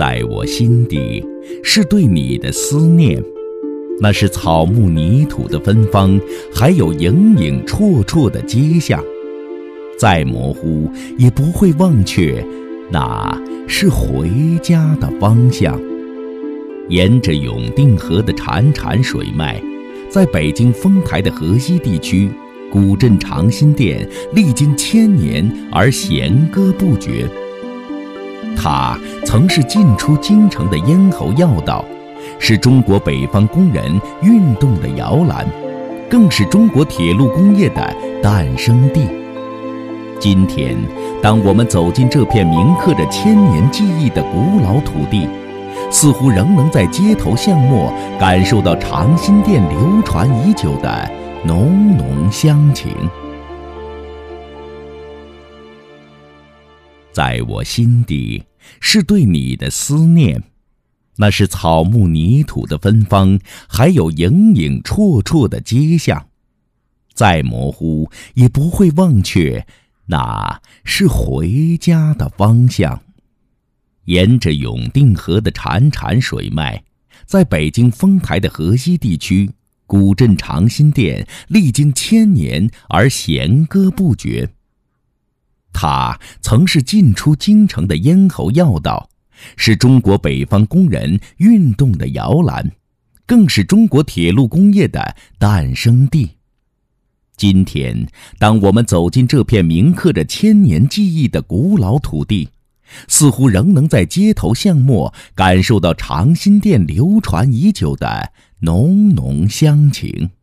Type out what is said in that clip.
在我心底，是对你的思念。那是草木泥土的芬芳，还有影影绰绰的街巷。再模糊，也不会忘却，那是回家的方向。沿着永定河的潺潺水脉，在北京丰台的河西地区，古镇长辛店历经千年而弦歌不绝。它曾是进出京城的咽喉要道，是中国北方工人运动的摇篮，更是中国铁路工业的诞生地。今天，当我们走进这片铭刻着千年记忆的古老土地，似乎仍能在街头巷陌感受到长辛店流传已久的浓浓乡情。在我心底，是对你的思念。那是草木泥土的芬芳，还有影影绰绰的街巷。再模糊，也不会忘却，那是回家的方向。沿着永定河的潺潺水脉，在北京丰台的河西地区，古镇长辛店历经千年而弦歌不绝。它曾是进出京城的咽喉要道，是中国北方工人运动的摇篮，更是中国铁路工业的诞生地。今天，当我们走进这片铭刻着千年记忆的古老土地，似乎仍能在街头巷陌感受到长辛店流传已久的浓浓乡情。